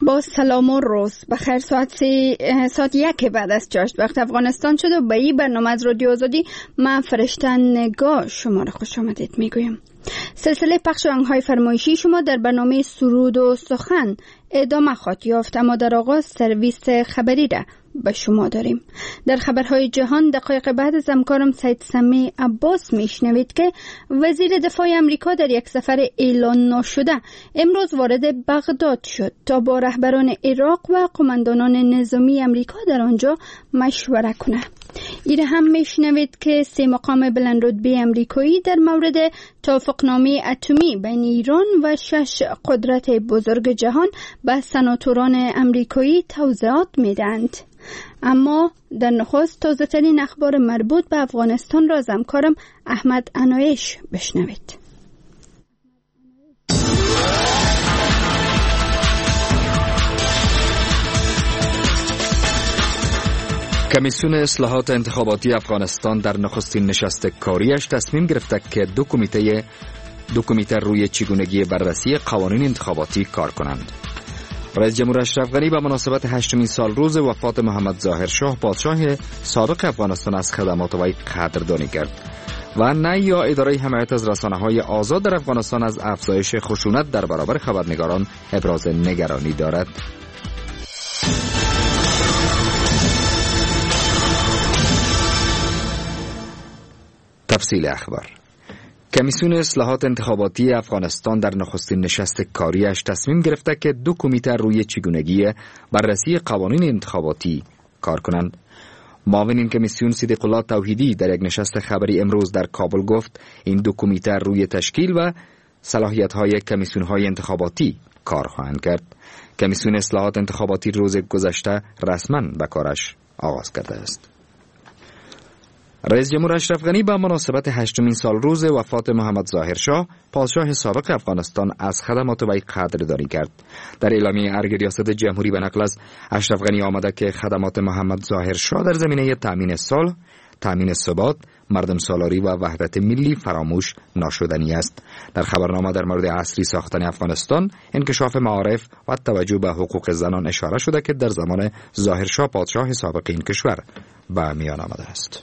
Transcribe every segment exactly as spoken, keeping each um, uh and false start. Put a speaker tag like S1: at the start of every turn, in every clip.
S1: با سلام و روز بخیر. ساعت سی ساعت یک بعد از چاشت وقت افغانستان شد و به این برنامه از رادیو آزادی من فرشته نگاه شما را خوش آمدید میگویم. سلسله پخش آهنگ‌های فرمایشی شما در برنامه سرود و سخن ادامه خواهد یافت، اما در آغاز سرویس خبری را به شما داریم. در خبرهای جهان دقایق بعد از همکارم سید سمی عباس میشنوید که وزیر دفاع امریکا در یک سفر اعلان نشده امروز وارد بغداد شد تا با رهبران عراق و قماندانان نظامی امریکا در آنجا مشوره کنه. این هم میشنوید که سه مقام بلندرتبه امریکایی در مورد توافقنامه اتمی بین ایران و شش قدرت بزرگ جهان به سناتوران امریکایی توضیحات میدند. اما در نخست تازه ترین اخبار مربوط به افغانستان را از همکارم احمد عنایش بشنوید.
S2: کمیسیون اصلاحات انتخاباتی افغانستان در نخستین نشست کاریش تصمیم گرفته که دو کمیته دو کمیته روی چگونگی بررسی قوانین انتخاباتی کار کنند. رئیس جمهور اشرف غنی به مناسبت هشتمین سال روز وفات محمد ظاهر شاه پادشاه سابق افغانستان از خدمات وی قدردانی کرد و نه یا اداره حمایت از رسانه‌های آزاد در افغانستان از افزایش خشونت در برابر خبرنگاران ابراز نگرانی دارد. تفصیل اخبار. کمیسیون اصلاحات انتخاباتی افغانستان در نخستین نشست کاریش تصمیم گرفته که دو کمیته روی چگونگی بررسی قوانین انتخاباتی کار کنند. معاون این کمیسیون صدیق الله توحیدی در یک نشست خبری امروز در کابل گفت این دو کمیته روی تشکیل و صلاحیت‌های کمیسیون‌های انتخاباتی کار خواهند کرد. کمیسیون اصلاحات انتخاباتی روز گذشته رسما به کارش آغاز کرده است. رئیس جمهور اشرف غنی به مناسبت هشتمین سال روز وفات محمد ظاهر شاه پادشاه سابق افغانستان از خدمات وی قدردانی کرد. در اعلامیه ارگ ریاست جمهوری به نقل از اشرف غنی آمده که خدمات محمد ظاهر شاه در زمینه تامین صلح، تامین ثبات، مردم سالاری و وحدت ملی فراموش ناشدنی است. در خبرنامه در مورد عصری ساختن افغانستان، انکشاف معارف و توجه به حقوق زنان اشاره شده که در زمان ظاهر شاه پادشاه سابق این کشور به میان آمده است.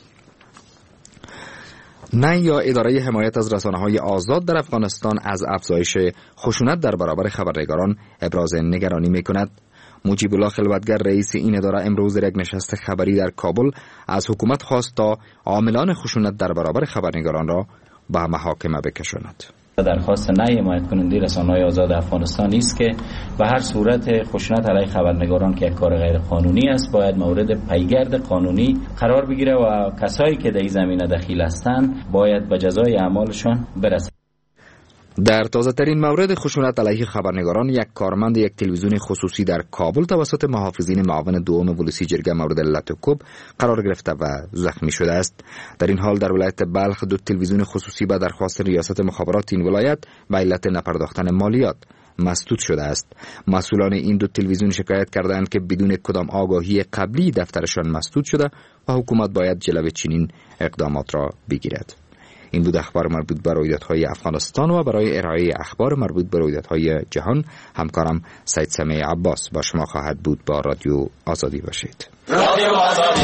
S2: نه یا اداره حمایت از رسانه‌های آزاد در افغانستان از افزایش خشونت در برابر خبرنگاران ابراز نگرانی می‌کند. مجیب الله خلوتگر رئیس این اداره امروز در یک نشست خبری در کابل از حکومت خواست تا عاملان خشونت در برابر خبرنگاران را به محاکمه بکشاند.
S3: درخواست نه حمایت کننده رسانه‌های آزاد افغانستان است که به هر صورت خشونت علیه خبرنگاران که یک کار غیر قانونی است باید مورد پیگرد قانونی قرار بگیره و کسایی که در این زمینه دخیل هستند باید به جزای اعمالشان برسند.
S2: در تازه ترین مورد خشونت علیه خبرنگاران، یک کارمند یک تلویزیون خصوصی در کابل توسط محافظین معاون دوم ولسی جرگه مورد لطوکوب قرار گرفته و زخمی شده است. در این حال در ولایت بلخ دو تلویزیون خصوصی به درخواست ریاست مخابرات این ولایت به علت نپرداختن مالیات مسدود شده است. مسئولان این دو تلویزیون شکایت کردند که بدون کدام آگاهی قبلی دفترشان مسدود شده و حکومت باید جلوی چنین اقدامات را بگیرد. این بود اخبار مربوط به رویدادهای افغانستان و برای ارائه اخبار مربوط به رویدادهای جهان همکارم سید سمی عباس با شما خواهد بود. با رادیو آزادی باشید. رادیو آزادی.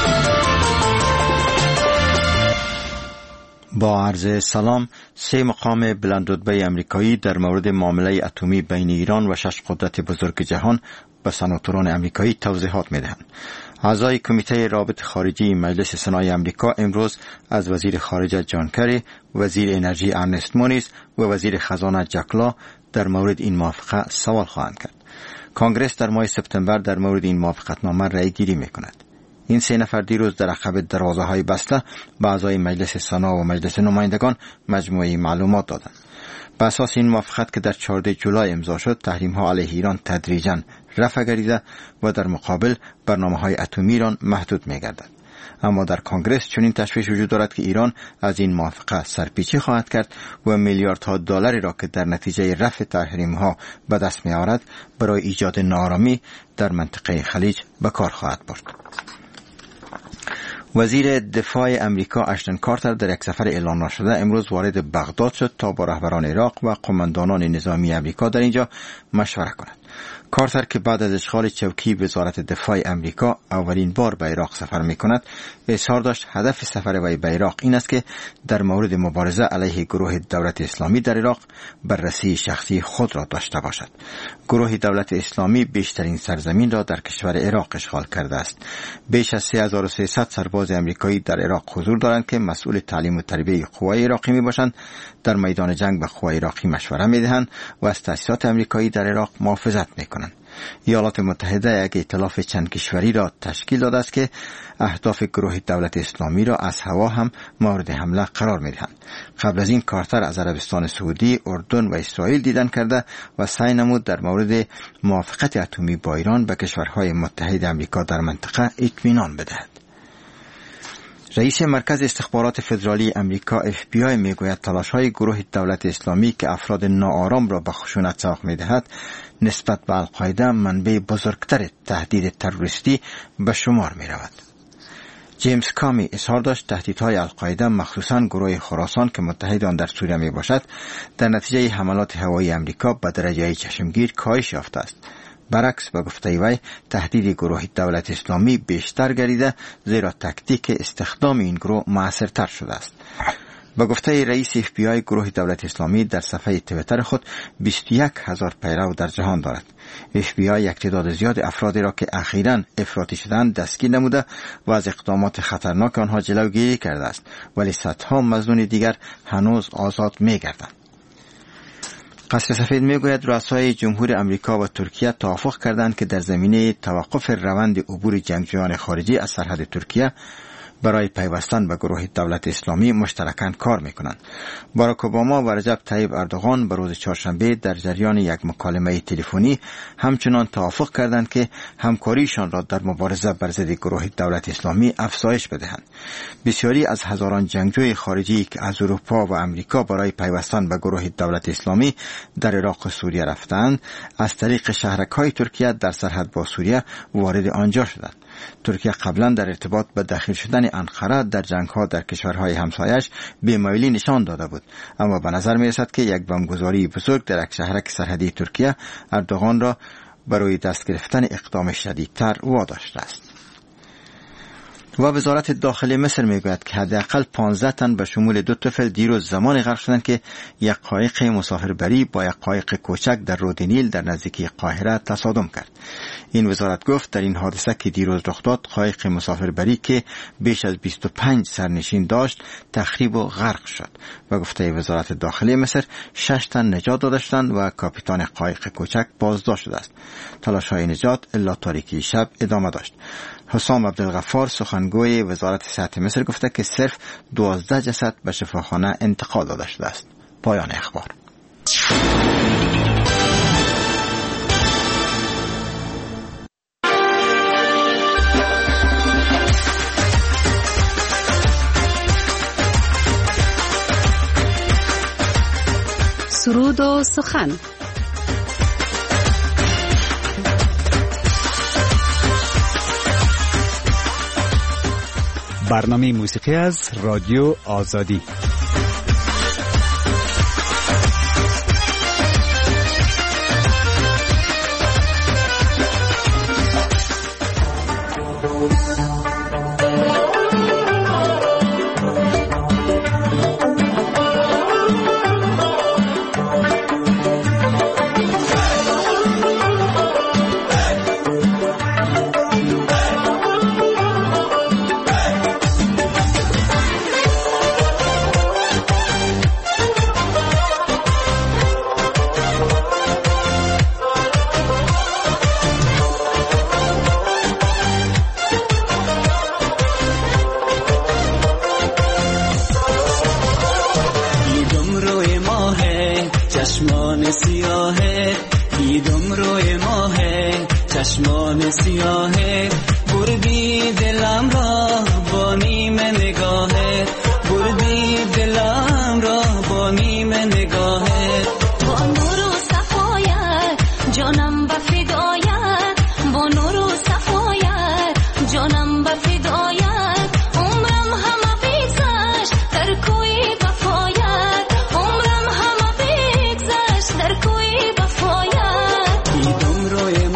S4: با عرض سلام، سه مقام بلندرتبه امریکایی در مورد معامله اتمی بین ایران و شش قدرت بزرگ جهان به سناتوران امریکایی توضیحات میدهند. اعضای کمیته رابط خارجی مجلس سنای امریکا امروز از وزیر خارجه جان کری، وزیر انرژی ارنست مونیز و وزیر خزانه جک لا در مورد این موافقه سوال خواهند کرد. کانگرس در ماه سپتامبر در مورد این موافقتنامه رأی گیری میکند. این سه نفر دیروز در عقب دروازه‌های بسته به اعضای مجلس سنا و مجلس نمایندگان مجموعه معلومات دادند. بر اساس این موافقت که در چهاردهم جولای امضا شد، تحریم‌ها علیه ایران تدریجاً رفع گردیده و در مقابل برنامه‌های اتمی ایران محدود می‌گردد. اما در کنگرس چنین تشویش وجود دارد که ایران از این موافقه سرپیچی خواهد کرد و میلیاردها دلاری را که در نتیجه رفع تحریم‌ها به دست می‌آورد برای ایجاد ناآرامی در منطقه خلیج به کار خواهد برد. وزیر دفاع امریکا اشتن کارتر در یک سفر اعلان نشده امروز وارد بغداد شد تا با رهبران عراق و قماندانان نظامی امریکا در اینجا مشوره کند. کارتر که بعد از اشغال چوکی وزارت دفاع امریکا اولین بار به عراق سفر می کند اظهار داشت هدف سفر وی به عراق این است که در مورد مبارزه علیه گروه دولت اسلامی در عراق بررسی شخصی خود را داشته باشد. گروه دولت اسلامی بیشترین سرزمین را در کشور عراق اشغال کرده است. بیش از سه هزار و سیصد سرباز امریکایی در عراق حضور دارند که مسئول تعلیم و تربیت قوای عراقی می باشند. در میدان جنگ به قوای عراقی مشوره می دهند و از تأسیسات امریکایی در عراق محافظت می کنند. ایالات متحده یک ائتلاف چند کشوری را تشکیل داده است که اهداف گروه دولت اسلامی را از هوا هم مورد حمله قرار می دهند. قبل از این کارتر از عربستان سعودی، اردن و اسرائیل دیدن کرده و سعی نمود در مورد موافقت اتمی با ایران به کشورهای متحد امریکا در منطقه اطمینان بدهد. رئیس مرکز استخبارات فدرالی امریکا اف بی آی میگوید تلاش‌های گروه دولت اسلامی که افراد ناآرام را به خشونت سوق می‌دهد نسبت به القاعده منبع بزرگتر تهدید تروریستی به شمار می‌رود. جیمز کامی اظهار داشت تهدیدهای القاعده مخصوصاً گروه خراسان که متحد آن در سوریه میباشد در نتیجه حملات هوایی امریکا به درجه چشمگیر کاهش یافته است. برعکس به گفته وی تهدید گروه دولت اسلامی بیشتر گردیده زیرا تکتیک استخدام این گروه موثرتر شده است. به گفته رئیس اف بی آی گروه دولت اسلامی در صفحه توییتر خود بیست و یک هزار پیرو در جهان دارد. اف بی آی یک تعداد زیاد افرادی را که اخیراً افراطی شدند دستگیر نموده و از اقدامات خطرناک آنها جلوگیری کرده است، ولی صدها مظنون دیگر هنوز آزاد می‌گردند. قصر سفید میگوید رؤسای جمهور امریکا و ترکیه توافق کردند که در زمینه توقف روند عبور جنگجویان خارجی از سرحد ترکیه برای پیوستن به گروه دولت اسلامی مشترکاً کار میکنند. باراک اوباما و رجب طیب اردوغان به روز چهارشنبه در جریان یک مکالمه تلفنی همچنان توافق کردند که همکاریشان را در مبارزه بر ضد گروه دولت اسلامی افزایش بدهند. بسیاری از هزاران جنگجوی خارجی که از اروپا و امریکا برای پیوستن به گروه دولت اسلامی در عراق و سوریه رفتند، از طریق شهرک‌های ترکیه در سرحد با سوریه وارد آنجا شدند. ترکیه قبلا در ارتباط به داخل شدن انقره در جنگ‌ها در کشورهای همسایش بی‌میلی نشان داده بود، اما به نظر می‌رسد که یک بمبگذاری بزرگ در یک شهرک سرحدی ترکیه اردوغان را برای دست گرفتن اقدام شدیدتر واداشته است. و وزارت داخلی مصر میگوید که حداقل پانزده تن به شمول دو طفل دیروز زمان غرق شدند که یک قایق مسافربری با یک قایق کوچک در رود نیل در نزدیکی قاهره تصادم کرد. این وزارت گفت در این حادثه که دیروز رخ داد قایق مسافربری که بیش از بیست و پنج سرنشین داشت تخریب و غرق شد. و گفته وزارت داخلی مصر شش تن نجات داده شدند و کاپیتان قایق کوچک بازداشت شده است. تلاش‌های نجات الا تاریکی شب ادامه داشت. حسام عبدالغفار سخنگوی وزارت صحت مصر گفته که صرف دوازده جسد به شفاخانه انتقال داده شده است. پایان اخبار.
S5: سرود و سخن.
S6: برنامه موسیقی از رادیو آزادی.
S7: چشمان سیاهه دیدم روی ماهه، چشمان سیاهه بردی دلم را با نیم نگاهه، بردی دلم را با نیم نگاهه.
S8: با نور و صفایت جانم به فدایت، با نور و صفایت جانم به فدایت، عمرم همه بگذشت در کوی وفایت، عمرم همه بگذشت در کوی وفایت.
S7: دیدم روی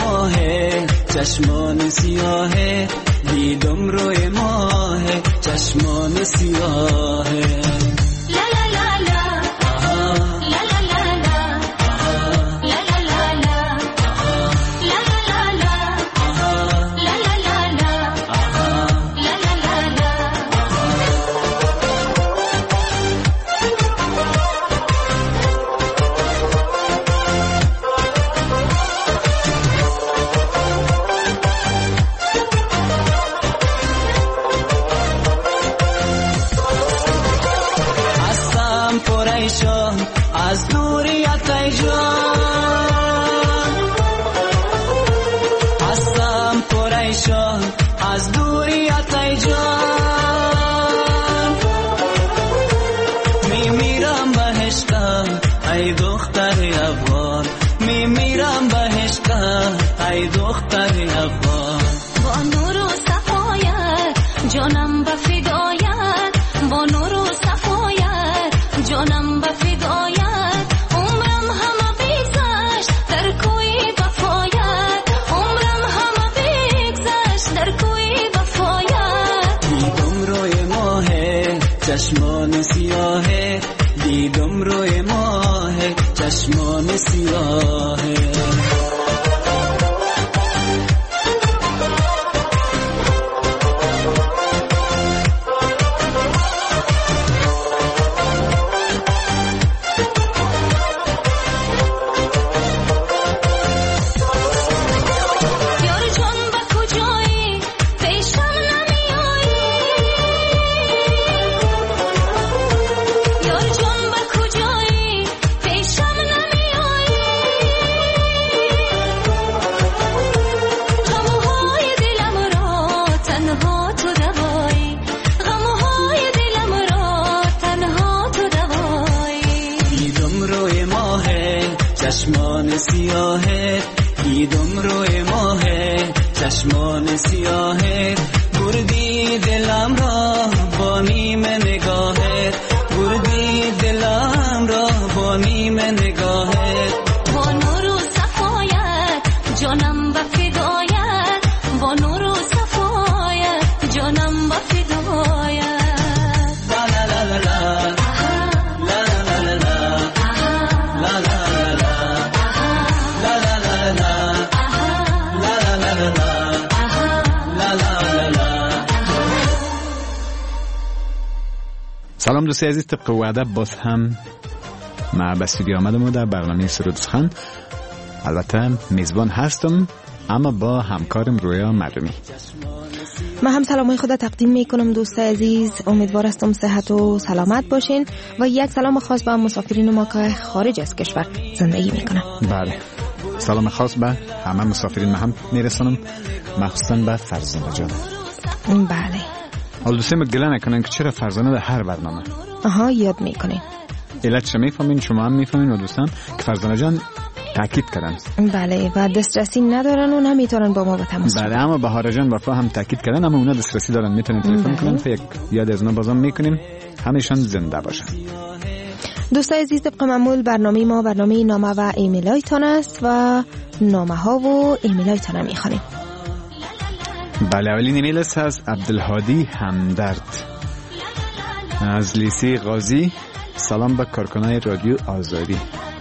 S7: چشمان سیاهه دیدم روی ماهه چشمان سیاهه از دوریت ای جان هستم پریشان از دوریت ای جان میمیرم به عشقم ای دختر افغان میمیرم به عشقم ای دختر افغان
S8: با نور و صفایت جانم به فدایت با نور و صفایت جانم به فدایت عمرم همه بگذشت در کوی وفایت عمرم همه بگذشت در کوی وفایت
S7: دیدم روی ماهه چشمان سیاهه دیدم روی ماهه چشمان سیاهه چشمان سیاهه دیدم روی ماهه چشمان سیاهه بردی دلم را با نیم نگاهت بردی دلم را با نیم نگاهت
S8: با نور و صفایت جانم به فدایت با نور و صفایت جانم به فدایت
S7: لا لا لا لا لا لا لا لا لا
S6: سلام دوستای عزیز، طبق وعده باز هم ما به استودیو آمدم و در برنامه سرود سخن البته میزبان هستم اما با همکارم رویا مردمی.
S9: من هم سلامای خدا تقدیم میکنم دوستای عزیز، امیدوار هستم صحت و سلامت باشین و یک سلام خاص به مسافرین ما که خارج از کشور زندگی میکنن.
S6: بله، سلام خاص به همه مسافرین ما هم میرسانم، مخصوصا به فرزانه جان.
S9: بله،
S6: حال دوستای گله نکنن که چرا فرزانه در هر برنامه
S9: آها یاد میکنین.
S6: علت چه میفهمین، شما هم میفهمین و دوستان که فرزانه جان تاکید کردن.
S9: بله، و دسترسی ندارن و نمیتونن با ما به تماس.
S6: بله، اما بهار جان وفا هم تاکید کردن، اما اونا دسترسی دارن، میتونن تلفن کنن. فکر یاد از اونا بازم میکنیم همیشان زنده باشن.
S9: دوستای عزیز، طبق معمول برنامه ما برنامه نامه و ایمیلایتان است و نامه ها و ایمیلایتان هم میخوانیم.
S6: بله، اولین ایمیل است از عبدالهادی همدرد از لیسی غازی. سلام به کارکنای رادیو آزادی.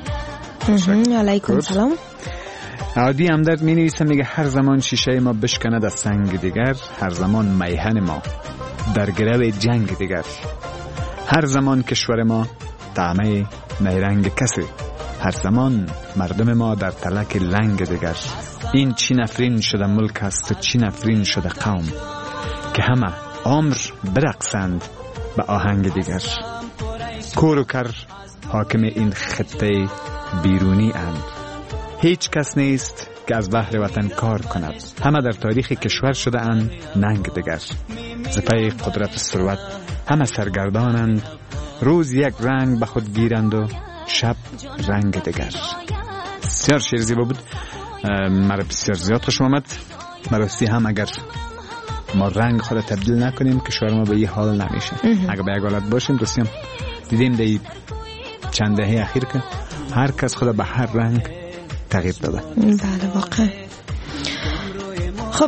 S9: علیکم سلام.
S6: عادی همدرد می نویسه، میگه هر زمان شیشه ما بشکند از سنگ دیگر، هر زمان میهن ما در گرو جنگ دیگر، هر زمان کشور ما طعمه نیرنگ کسی، هر زمان مردم ما در تلک لنگ دیگر، این چی نفرین شده ملک است و چی نفرین شده قوم، که همه عمر برقصند به آهنگ دیگر، کور و کر حاکم این خطه بیرونی اند، هیچ کس نیست که از بحر وطن کار کند، همه در تاریخ کشور شده اند ننگ دیگر، زپی قدرت و ثروت همه سرگردانند، روز یک رنگ به خود گیرند و شب رنگ دیگر. بسیار شعر زیبا بود، مرا بسیار زیاد خوش آمد. مراستی هم اگر ما رنگ خود تبدیل نکنیم کشور ما به این حال نمیشه. اگر به یک حالت باشیم دوستیم، دیدیم در چند دهه اخیر که هر کس خود به هر رنگ تغییر داده.
S9: بله واقعا. خب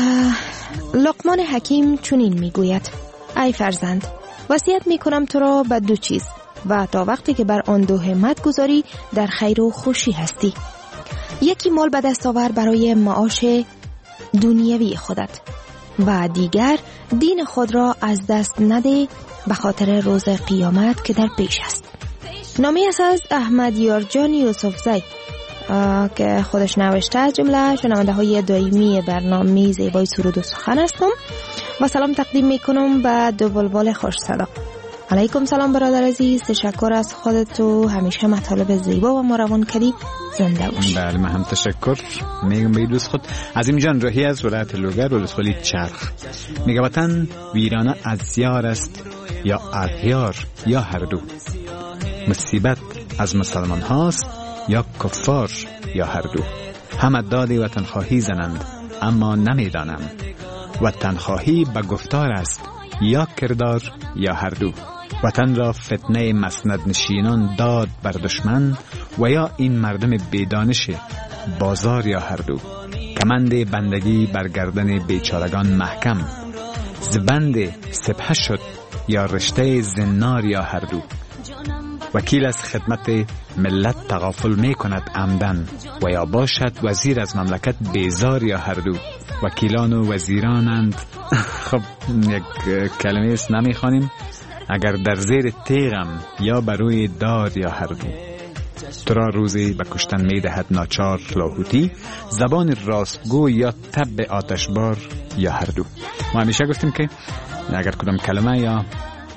S9: لقمان حکیم چنین میگوید: ای فرزند، وصیت میکنم تو را به دو چیز و تا وقتی که بر آن دو همت گذاری در خیر و خوشی هستی. یکی مال به دست آور برای معاش دنیوی خودت و دیگر دین خود را از دست نده به خاطر روز قیامت که در پیش است. نامی است از احمد یارجان یوسفزی که خودش نوشته. از جمله شنونده های دائمی برنامه زیبای سرود و سخن هستم و سلام تقدیم میکنم به دو بلبل خوش صدا. علیکم سلام برادر عزیز، تشکر از خودت و همیشه مطالب زیبا و ما روان کردی، زنده باش.
S6: بله من هم تشکر میگم به دوست خود. عظیم جان راهی از ولایت لوگر و ولسوالی چرخ میگه وطن ویرانه از یار است یا اغیار یا هر دو، مصیبت از مسلمان هاست یا کفار یا هر دو، همه داد وطن خواهی زنند اما نمیدانم وطن خواهی به گفتار است یا کردار یا هر دو. وطن را فتنه مسند نشینان داد بر دشمن و یا این مردم بیدانش بازار یا هر دو. کمند بندگی بر گردن بیچارگان محکم، زبند سپه شد یا رشته زنار یا هر دو. وکیل از خدمت ملت تغافل می کند عمدن و یا باشد وزیر از مملکت بیزار یا هر دو. وکیلان و وزیرانند خب یک کلمه است نمی خوانیم. اگر در زیر تیغم یا بروی دار یا هر دو. تو را روزی به کشتن می دهد ناچار لاهوتی، زبان راستگو یا تب آتشبار یا هر دو. ما همیشه گفتیم که اگر کدام کلمه یا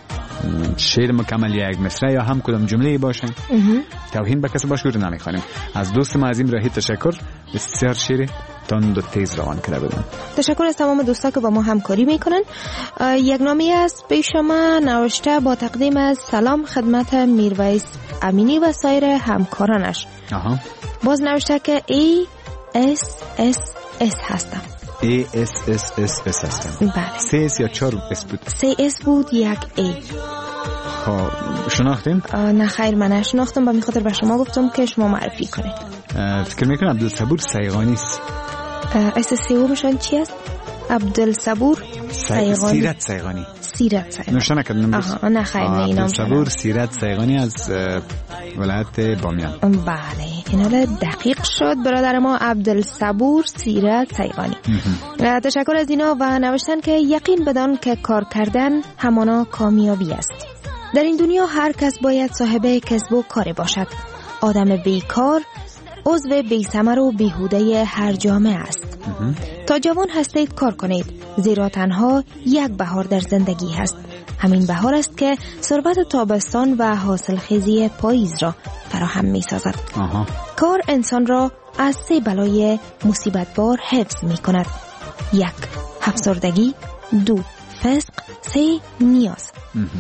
S6: شعر مکمل یا یک مصرع یا هم کدام جمله باشه توهین به کسی باشه رو نمی خوانیم. از دوست ما عظیم راهی تشکر، بسیار شعر تند و تیز روان کرده بودن.
S9: تشکر از تمام دوستا که با ما همکاری میکنن. یک نامی از پیش ما نوشته با تقدیم از سلام خدمت میرویس امینی و سایر همکارانش.
S6: آها.
S9: باز نوشته که ای اس اس اس هستم.
S6: ای اس اس اس اس هستم.
S9: بله.
S6: سه اس یا چهار اس بود؟
S9: سه اس بود، یک ای.
S6: خب شناختین؟
S9: نه خیر من نشناختم، به خاطر به شما گفتم که شما معرفی کنید.
S6: فکر میکنم عبدالصبور سیغانی است.
S9: اس سیومشان چی است؟ عبدالصبور سیغانی.
S6: سیرت سیغانی.
S9: سیرت سیغانی.
S6: نوشته نکردم.
S9: آها نه خیر نه اینام.
S6: عبدالصبور سیرت سیغانی از ولایت بامیان.
S9: بله این حالا دقیق شد برادر ما، عبدالصبور سیرت سیغانی. تشکر از اینا و نوشتن که یقین بدان که کار کردن همانا کامیابی است. در این دنیا هر کس باید صاحب کسب و کار باشد. آدم بیکار عضو بی‌ثمر و بیهوده هر جامعه است. تا جوان هستید کار کنید، زیرا تنها یک بهار در زندگی هست. همین بهار است که ثروت تابستان و حاصلخیزی پاییز را فراهم می سازد. کار انسان را از سه بلای مصیبت بار حفظ می کند: یک افسردگی، دو فسق، سه نیاز.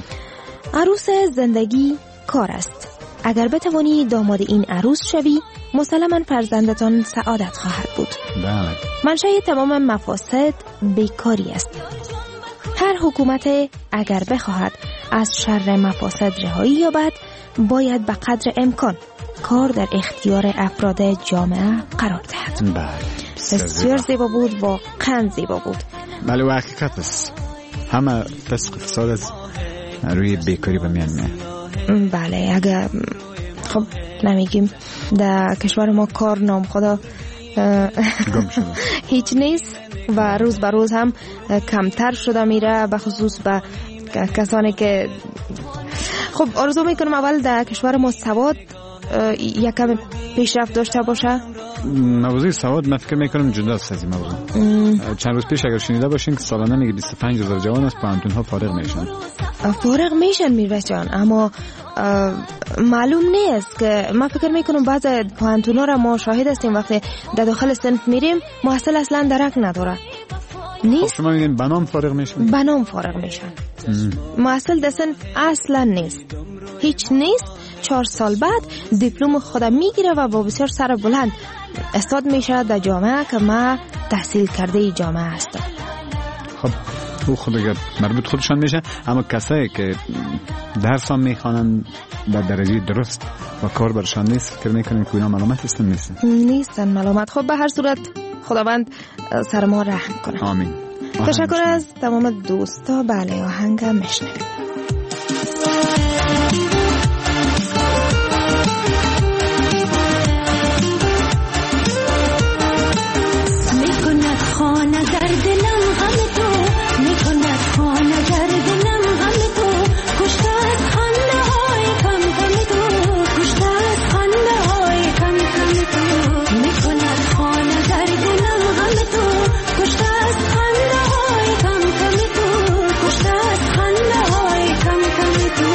S9: عروس زندگی کار است. اگر بتوانی داماد این عروس شوی مسلماً فرزندتان سعادت خواهد بود.
S6: بله.
S9: منشأ تمام مفاسد بیکاری است. هر حکومت اگر بخواهد از شر مفاسد رهایی یابد باید به قدر امکان کار در اختیار افراد جامعه قرار دهد.
S6: بله.
S9: بسیار زیبا بود، واقعاً زیبا بود.
S6: بله و حقیقت است. همه فسق فساد از روی بیکاری به میان میاد.
S9: بله اگر خب نمیگیم در کشور ما کار نام خدا
S6: گم شده
S9: هیچ نیست و روز به روز هم کمتر شده میره، به خصوص به کسانی که خب آرزو میکنم اول در کشور ما سواد یکم پیشرفت داشته باشه.
S6: موضوع سواد من فکر میکنم جداست از این موضوع. چند روز پیش اگر شنیده باشین که سالانه میگه بیست و پنج هزار جوان از پانتون ها فارغ میشن.
S9: فارغ میشن میرویس جان، اما معلوم نیست که من فکر میکنم بعض پانتون ها را ما شاهد هستیم وقتی در داخل صنف میریم محصل اصلا درک نداره. نیست.
S6: شما میگین بنام فارغ میشن؟
S9: بنام فارغ میشن. محصل در صنف اصلا نیست. هیچ نیست. چهار سال بعد دیپلم خودم میگیره و با بسیار سر بلند استاد میشه در جامعه که ما تحصیل کرده جامعه هستم.
S6: خب او خود اگر مربوط خودشان میشه، اما کسایی که درس هم میخوانن در درجه درست و کار برشان نیست فکر میکنیم که اینا ملامت هستن؟ نیستن
S9: نیستن ملامت. خب به هر صورت خداوند سر ما رحم کنه.
S6: آمین.
S9: تشکر از تمام دوستا. بله آهنگ میشنویم.
S8: میکند خانه در دلم غم تو، میکند خانه در دلم غم تو، کشته از خنده های کم کم تو، کشته از خنده های کم کم تو، میکند خانه در دلم غم تو، کشته از خنده های کم کم تو، کشته از خنده های کم کم تو.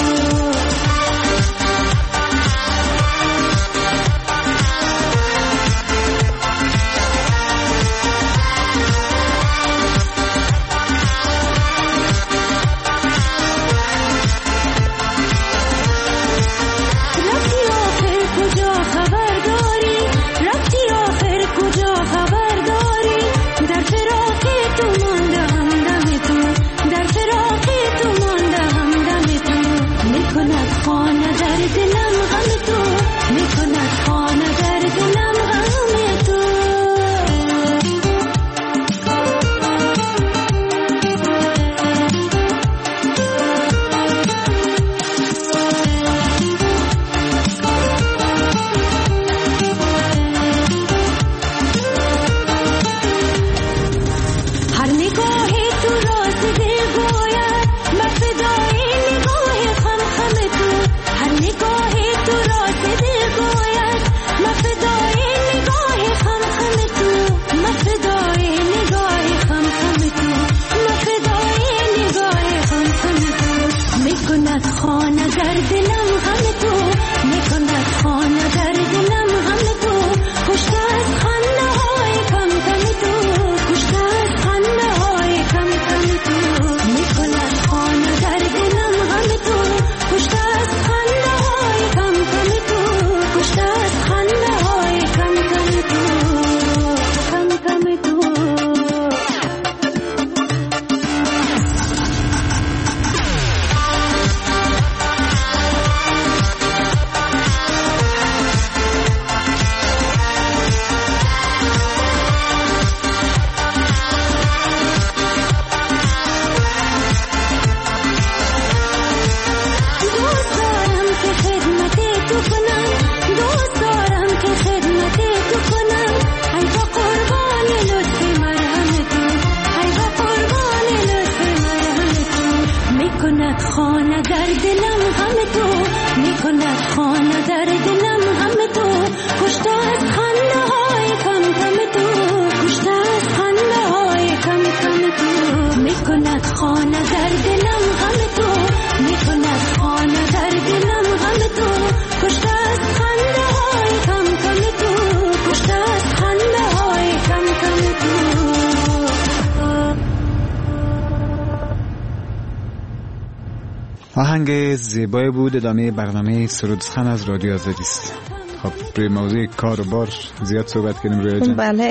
S6: آهنگ زیبای بود. ادامه برنامه سرود سخن از رادیو آزادی است. خب روی موضوع کار و بار زیاد صحبت کردیم روی جان.
S9: بله.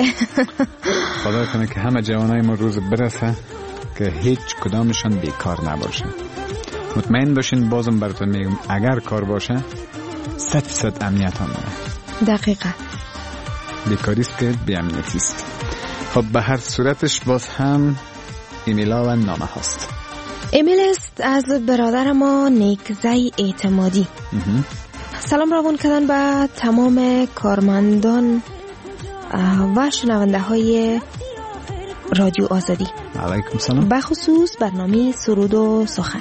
S6: خدا کنه که همه جوانای ما روز برسه که هیچ کدامشان بیکار نباشه. مطمئن باشین، بازم براتون میگم اگر کار باشه صد صد امنیت هم داره.
S9: دقیقاً.
S6: بیکاری است که بی امنیتی است. خب به هر صورتش باز هم ایمیلا و نامه هاست.
S9: ایمیل است از برادر ما نیکزی اعتمادی. سلام روان کردن به تمام کارمندان و شنونده های رادیو آزادی.
S6: علیکم سلام.
S9: به خصوص برنامه سرود و سخن.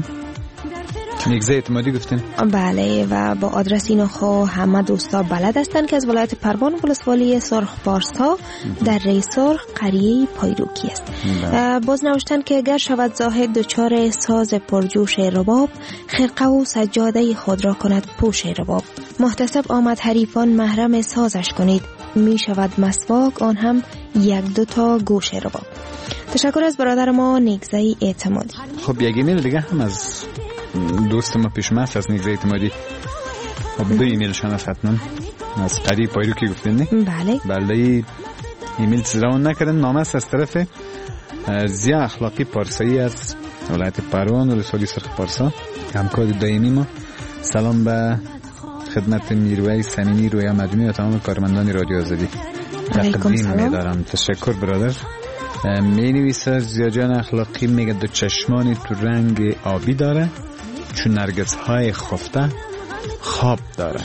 S6: نیکزی اعتمادی گفتین؟
S9: بله، و با آدرس اینو خو همه دوستا بلد هستن که از ولایت پروان ولسوالی سرخ پارسا در ری سرخ قریه پایروکی است. باز نوشتن که اگر شود زاهد دچار ساز پرجوش رباب، خرقه و سجاده خود را کند پوش رباب. محتسب آمد حریفان محرم سازش کنید، می شود مسواک آن هم یک دو تا گوش رباب. تشکر از برادر ما نیکزی اعتمادی.
S6: خب یک ایمیل دیگه هم از دوست ما پیش مست از نیکزی اعتمادی. خب دو ایمیلشان هست حتما از قریه پایروکی گفتین نه؟
S9: بله.
S6: بله ایمیل تزرون نکردن. نامه است از طرف زیا اخلاقی پارسایی از ولایت پروان ولسوالی سرخ پارسا، همکار دائمی ما. سلام به خدمت میروی سمینی رویا مدنی و تمام کارمندان رادیو آزادی. تقدیم می‌دارم. تشکر برادر. می نویسه زیاجان اخلاقی میگه دو چشمانی تو رنگ آبی داره، چون نرگس های خفته خواب داره.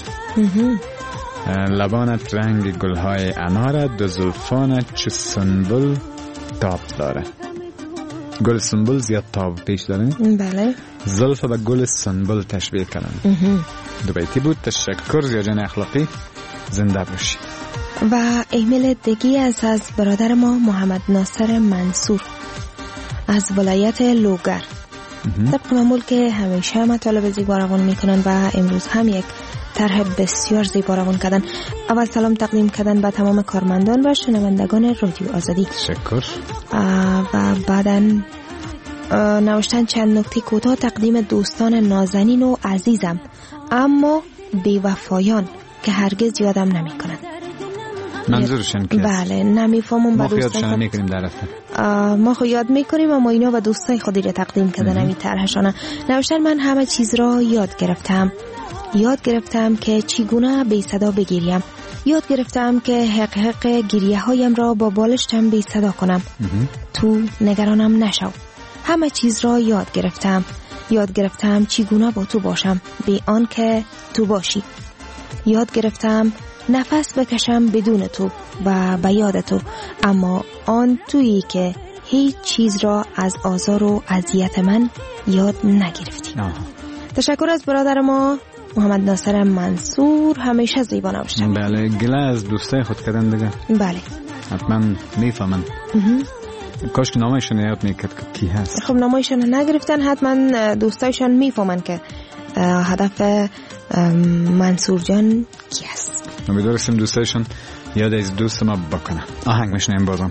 S6: لبانت رنگ گل های اناره، دو زلفانت چو سنبل تاب داره. گل سنبل زیاد تاب پیش داره.
S9: بله.
S6: زلف به گل سنبل تشبیه کردن. دو بیتی بود. تشکر زیاجان اخلاقی، زنده باشی.
S9: و ایمیل دیگی از از برادر ما محمد ناصر منصور از ولایت لوگر. طبق معمول که همیشه مطالب زیبا روان میکنن و امروز هم یک طرح بسیار زیبا روان کردن. اول سلام تقدیم کردن به تمام کارمندان و شنوندگان رادیو آزادی.
S6: تشکر.
S9: و بعداً نوشتن چند نکته کوتاه تقدیم دوستان نازنین و عزیزم اما بی‌وفایان که هرگز یادم نمیکنن.
S6: منظورشون کیست؟
S9: بله نمیفهمم.
S6: ما خیادشان میکنیم در رفته.
S9: ما خو یاد میکنیم اما اینا و دوستای خودی را تقدیم کردن همی طرحشانه. نوشتن من همه چیز را یاد گرفتم. یاد گرفتم که چگونه بی صدا بگیریم. یاد گرفتم که حق حق گریه هایم را با بالشتم بی صدا کنم. تو نگرانم نشو. همه چیز را یاد گرفتم. یاد گرفتم چگونه با تو باشم بی آن که تو باشی. یاد گرفتم نفس بکشم بدون تو و به یاد تو، اما آن تویی که هیچ چیز را از آزار و اذیت من یاد نگرفتی. آه. تشکر از برادر ما محمد ناصر منصور، همیشه زیبا نوشتن.
S6: بله گله از دوستای خود کردن دیگه.
S9: بله
S6: حتما میفهمن. کاش که نامایشون یاد میکرد که کی هست.
S9: خب نامایشون نگرفتن، حتما دوستایشان میفهمن که هدف منصور جان کی هست.
S6: امیدوارم دوستایشون یاد از دوست ما بکنه. آهنگ میشنیم بازم.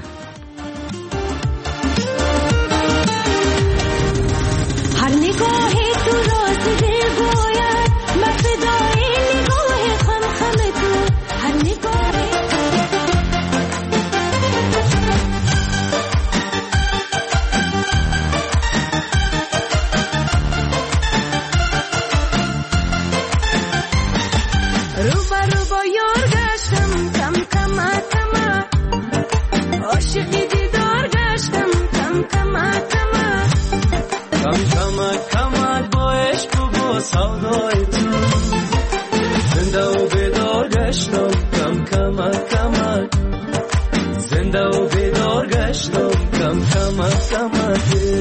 S8: هر نگاهی تو راز دل باید من فدای نگاه خم خم تو. هر نگاهی روبا روبا یار گشتم کم کم کم، عاشقی دیدار گشتم کم کم کم،
S7: کم کم کم با عشق و با سودای تو، زنده و بیدار گشتم کم کم کم، زنده و بیدار گشتم کم کم کم.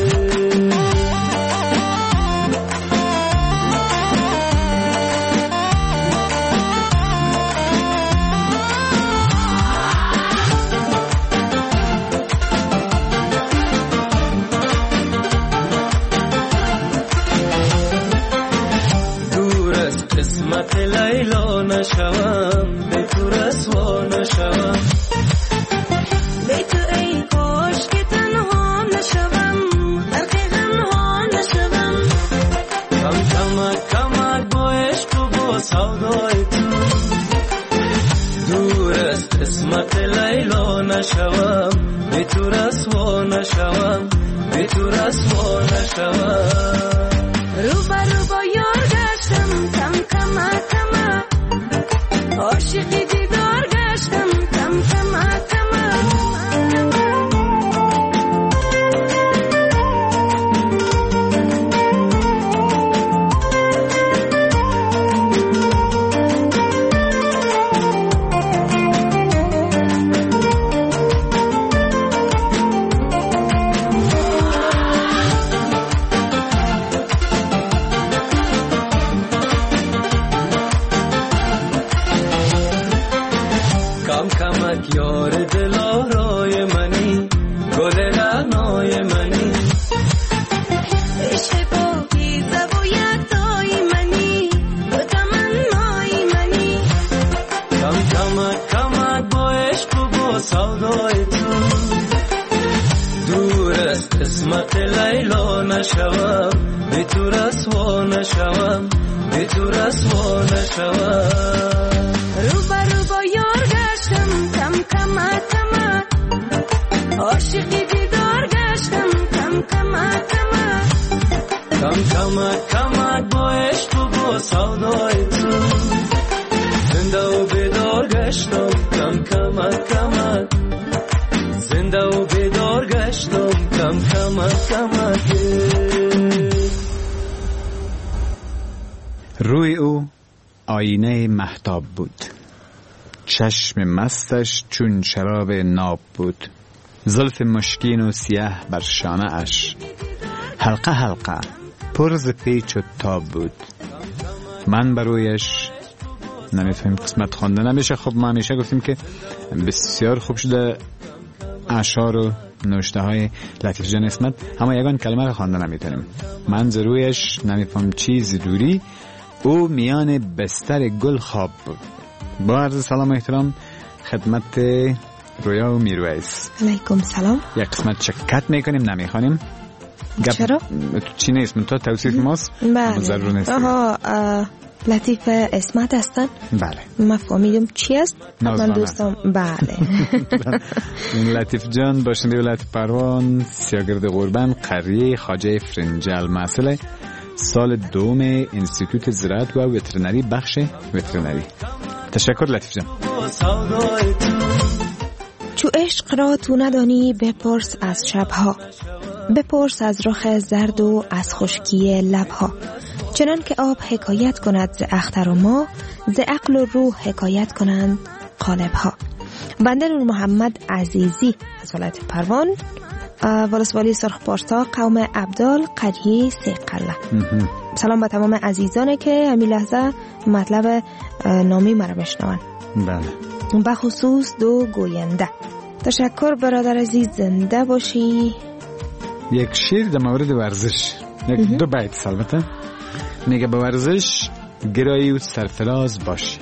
S7: قسمت لیلا نشوم به تو رسوا نشوم،
S8: به تو ای کاش که تنها نشوم غرق غمها نشوم،
S7: کم کمک کمک با عشق و با سودای تو، دور از قسمت لیلا نشوم به تو رسوا نشوم، به تو رسوا نشوم.
S8: روبا روبا یار گشتم کم کم کم، عاشقی دیدار گشتم کم کم کم.
S7: یار دل آرای منی، گل رعنای منی،
S8: عشق پاکیزه و یکتای منی، و تمنای منی،
S7: کم کمک کمک با عشق و با سودای تو، دور از قسمت لیلا نشوم به تو رسوا نشوم، به تو رسوا نشوم.
S8: روبا روبا یار گشتم کم کم کم، عاشقی دیدار گشتم کم کم کم،
S7: کم کمک کمک با عشق و با سودای تو، زنده و بیدار گشتم کم کمک کمک. زنده و بیدار گشتم کم کمک کمک.
S6: روی او آینه مهتاب بود، چشم مستش چون شراب ناب بود، زلف مشکین و سیاه بر شانه اش، حلقه حلقه پرز پیچ و تاب بود. من برویش نمیفهم قسمت خونده نمیشه. خب ما همیشه گفتیم که بسیار خوب شده اشعار و نوشته های لطیف جان اسمت، اما یگان کلمه رو خوانده نمیتونیم. من زرویش نمیفهم چیزی دوری، او میان بستر گل خواب بود. با عرض سلام و احترام خدمت رویا و میرویس.
S9: علیکم سلام.
S6: یک قسمت چکت میکنیم نمیخوانیم.
S9: چرا؟
S6: چی نیست من تو توصیف ماست؟
S9: بله.
S6: ضرور نیست.
S9: آها لطیف اسمت هستن؟
S6: بله.
S9: ما فهمیدیم چی است؟ من دوستم بله.
S6: لطیف جان باشنده ولایت پروان، سیاگرد قربان، قریه خواجه فرنجل، مسئله سال دوم انستیتوت زراعت و وترنری، بخش وترنری. تشکر لطیف جان.
S9: چو عشق را تو ندانی بپرس از شبها، بپرس از رخ زرد و از خشکی لبها. چنان که آب حکایت کند ز اختر و ما، ز عقل و روح حکایت کنند قالبها. بنده نور محمد عزیزی از ولایت پروان، ولسوالی سرخ پارسا، قوم عبدال، قریه سیقله. سلام به تمام عزیزانی که همین لحظه مطلب نامی مرا بشنوند.
S6: بله.
S9: به خصوص دو گوینده. تشکر برادر عزیز، زنده باشی.
S6: یک شعر در مورد ورزش، یک دو بیت البته، میگه به ورزش گرایی و سرفراز باشی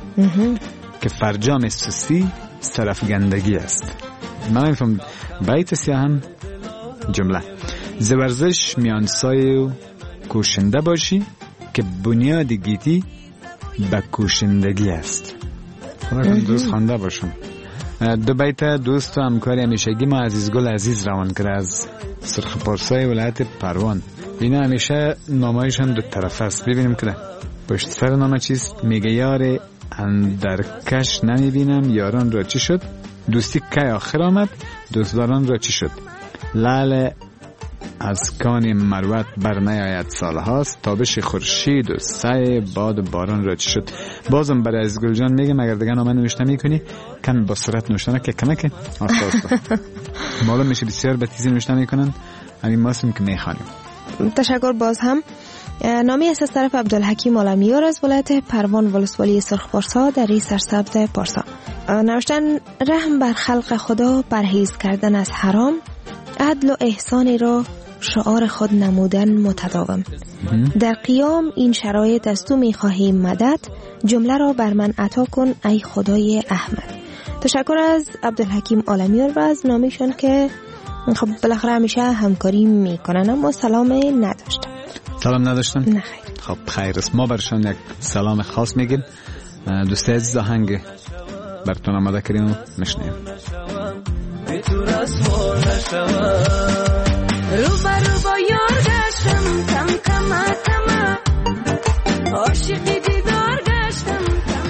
S6: که فرجام سستی سرفگندگی است. من نمیفهم بیت سیاه هم جمله. ز ورزش میانسای و کوشنده باشی که بنیاد گیتی به کوشندگی است. خدا کنم دوست خوانده باشم. دو بیت دوست و همکار همیشگی ما عزیزگل عزیز روان کرده از سرخ پارسای ولایت پروان. اینا همیشه نامایشان دو طرف است. ببینیم که پشت سر نامه چیست؟ میگه یار اندرکش نمیبینم یاران را چی شد، دوستی که آخر آمد دوستداران را چی شد، لعل از کان مروت بر نیاید سال هاست، تابش خورشید و سعی باد و باران را چی شد. بازم برای از گل جان میگم اگر دیگه نامه نوشته میکنی کم با سرعت نوشته که کمکه آستا آستا معلوم میشه بسیار به تیزی نوشته میکنن. همین ماستیم که میخوانیم.
S9: تشکر. باز هم نامی است از طرف عبدالحکیم عالمیار از ولایت پروان، ولسوالی سرخ پارسا، دری سرسبز پارسا. نوشتن رحم بر خلق خدا، پرهیز کردن از حرام، عدل و احسان را شعار خود نمودن متداوم. در قیام این شرایط از تو میخواهیم مدد، جمله را بر من عطا کن ای خدای احمد. تشکر از عبدالحکیم عالمیار و از نامیشون که خب بالاخره همیشه همکاری میکنن. اما سلام نداشتم.
S6: سلام نداشتم؟
S9: نه خیر.
S6: خب خیر است. ما برشان یک سلام خاص میگیم. دوستی عزیز آهنگ براتون آماده کردیم و میشنیم.
S8: رو برو با یار گشتم کم کم کم، عاشقی دیدار گشتم کم.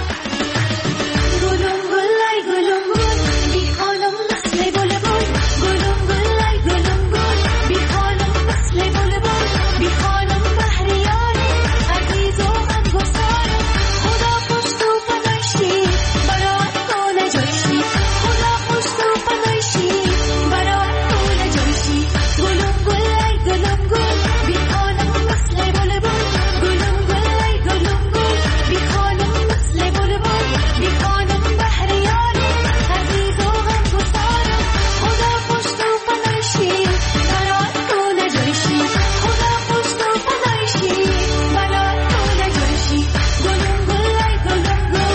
S8: گلم گلای گلم گل بی خانم مثل بل بل، گلم گلای گلم گل بی خانم مثل بل بل، بی خانم بهریاره عزیز و غمگساره. خدا خوش تو پناشی برای تو نجاشی، خدا خوش تو پناشی برای تو نجاشی. گلم گلای گلم گل بی خانم مثل بل بل، گلم گلای گلم گل بی خانم مثل بل بل، بی خانم بهریاره عزیز و غمگساره. خدا خوش تو پناشی برای تو نجاشی، خدا خوش تو پناشی برای تو نجاشی. گلم گلای گلم گل.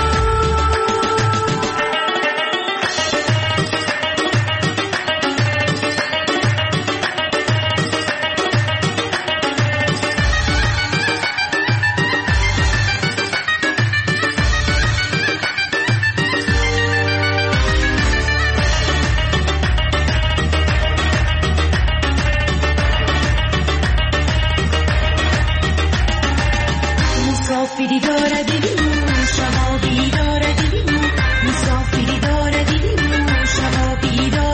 S8: مسافری داره دلیم شبابی داره دلیم، مسافری داره دلیم شبابی داره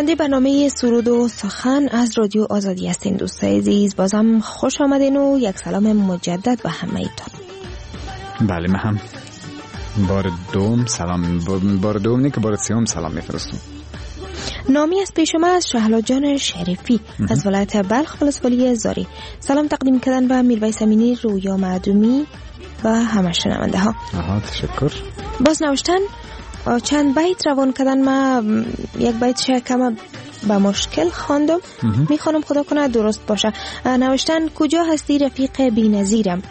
S9: شنونده برنامه سرود و سخن از رادیو آزادی هستین. دوستای عزیز بازم خوش آمدین و یک سلام مجدد به همه ایتان.
S6: بله من هم بار دوم سلام بار دوم نه که بار سوم سلام میفرستم.
S9: نامی از پیش ما از شهلا جان شریفی از ولایت بلخ ولسوالی زاری. سلام تقدیم کردن به میرویس امینی، رویا معدومی و همه شنونده ها.
S6: آها تشکر.
S9: باز نوشتن چند بیت روان کردن، ما یک بیت شکم با مشکل خواندم، میخوانم خدا کنه درست باشه. نوشتن کجا هستی رفیق بی‌نظیرم،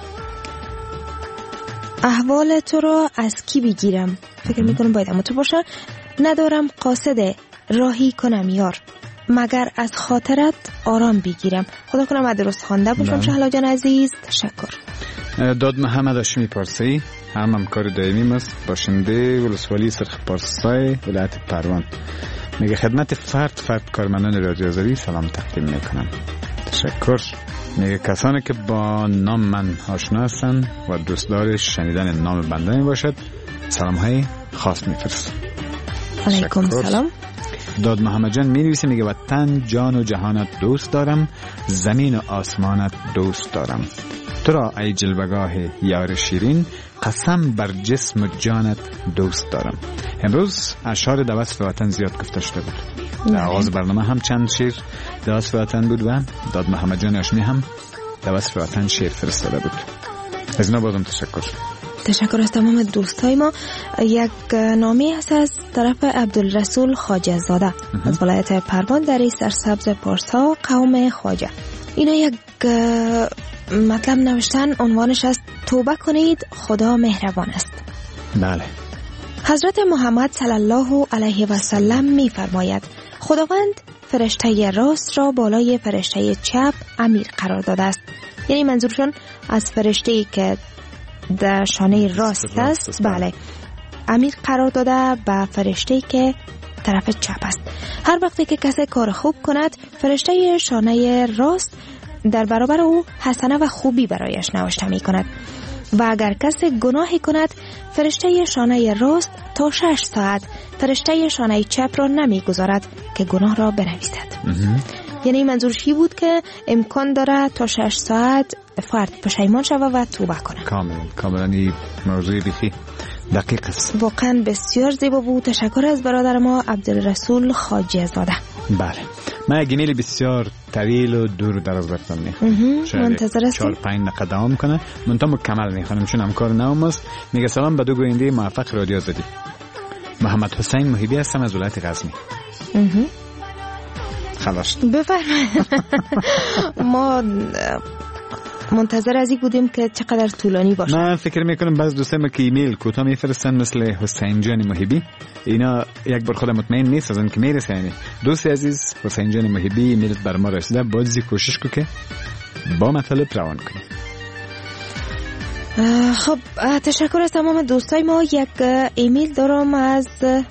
S9: احوال تو را از کی بگیرم، فکر میکنم باید اما تو باشه. ندارم قاصد راهی کنم یار، مگر از خاطرت آرام بگیرم. خدا کنم درست خوانده باشم. شهلا جان عزیز تشکر.
S6: داد محمد هاشمی پارسی، هم همکار دائمیم است، باشنده ولسوالی سرخ پارسای ولایت پروان. میگه خدمت فرد فرد کارمندان رادیو آزادی سلام تقدیم میکنم. تشکر. میگه کسانی که با نام من آشنا هستند و دوست دار شنیدن نام بنده می باشد سلام های خاص میفرستم.
S9: علیکم سلام.
S6: داد محمد جان می نویسه، میگه وطن جان و جهانت دوست دارم، زمین و آسمانت دوست دارم، تو را ای جلوگاه یار شیرین، قسم بر جسم و جانت دوست دارم. امروز اشعار در وصف وطن زیاد گفته شده بود. در آغاز برنامه هم چند شعر در وصف وطن بود و داد محمد جان هاشمی هم در وصف وطن شعر فرستاده بود. از اینا بازم تشکر.
S9: تشکر از تمام دوستای ما. یک نامی هست از طرف عبدالرسول خواجه زاده از ولایت پروان در سرسبز پارسا قوم خواجه. اینا یک مطلب نوشتن، عنوانش است توبه کنید خدا مهربان است.
S6: بله.
S9: حضرت محمد صلی الله علیه و سلم می فرماید خداوند فرشته راست را بالای فرشته چپ امیر قرار داده است. یعنی منظورشون از فرشته‌ای که در شانه راست است، بله، امیر قرار داده به فرشته‌ای که طرف چپ است. هر وقتی که کسی کار خوب کند، فرشته شانه راست در برابر او حسنه و خوبی برایش نوشته می کند و اگر کسی گناهی کند، فرشته شانه راست تا شش ساعت فرشته شانه چپ را نمی گذارد که گناه را بنویسد. یعنی منظورشی بود که امکان داره تا شش ساعت فرد پشیمان شود و توبه کنه.
S6: کاملا کاملا این موضوع بیخی دقیق است.
S9: واقعا بسیار زیبا بود. تشکر از برادر ما عبدالرسول خواجه زاده.
S6: بله، من یک ایمیل بسیار طویل و دور و دراز رفتم میخوام،
S9: منتظر هستم.
S6: چهار پنج دقیقه دوام کنه، منتها مکمل میخوانم چون همکار نوم است. میگه سلام به دو گوینده موفق رادیو آزادی. محمد حسین محیبی هستم از ولایت غزنی. خلاص
S9: بفرمایید. ما منتظر از این بودیم که چقدر طولانی باشه.
S6: من فکر میکنم بعض دوستان ما که ایمیل کوتاه میفرستن مثل حسین جان محیبی، اینا یک بار خودم مطمئن نیست از اون که میرسه. دوست عزیز حسین جان محیبی ایمیلت بر ما رسیده، بازی کوشش کو که با مطلب روان کنی.
S9: خب تشکر از تمام دوستای ما. یک ایمیل دارم از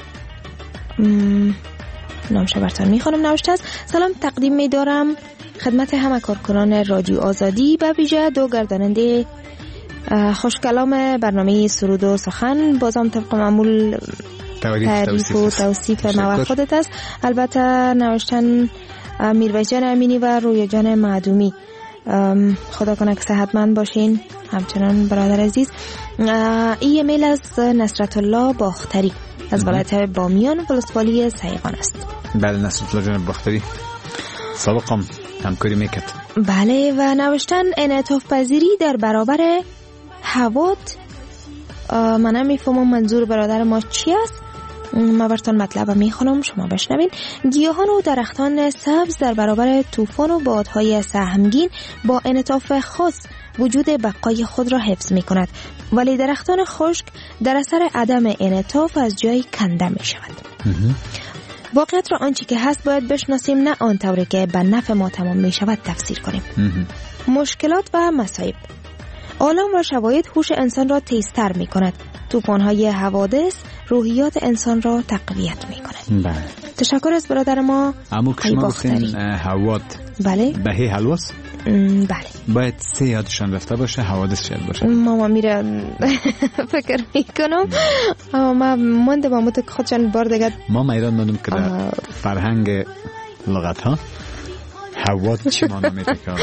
S9: نامش برتان میخوانم. نوشته است سلام تقدیم میدارم خدمت همه کارکنان رادیو آزادی، به ویژه دو گرداننده خوشکلام برنامه سرود و سخن. بازم طبق معمول تعریف و توصیف ما خودت است. البته نوشتن میرویس جان امینی و رویا جان معدومی. خدا کنه که صحتمند باشین. همچنان برادر عزیز، این ایمیل از نصرت الله باختری از ولایت بامیان ولسوالی سیغان است.
S6: بله، نصرت الله جان باختری سابقا همکاری میکرد.
S9: بله، و نوشتن انعطاف پذیری در برابر هوات. من هم میفهمم منظور برادر ما چی است. ما براتون مطلب میخونم، شما بشنوین. گیاهان و درختان سبز در برابر طوفان و بادهای سهمگین با انعطاف خاص وجود بقای خود را حفظ می کند، ولی درختان خشک در اثر عدم انعطاف از جای کنده می شود. واقعیت را آنچه که هست باید بشناسیم، نه آن طوری که به نفع ما تمام می شود تفسیر کنیم. مشکلات و مصائب. عالم و شواهد هوش انسان را تیزتر می کند. طوفان‌های حوادث روحیات انسان را تقویت می کند.
S6: بله.
S9: تشکر از برادر ما
S6: امو که شما گفتین حواد.
S9: بله.
S6: بهی حلواس؟
S9: بله.
S6: باید سه یادشان رفته باشه، حوادث شد باشه.
S9: ماما میره فکر میکنم اما مانده با مت خودشان بار دیگه.
S6: ما ایران مانم که در فرهنگ لغت ها حواد چی مانا میتکار.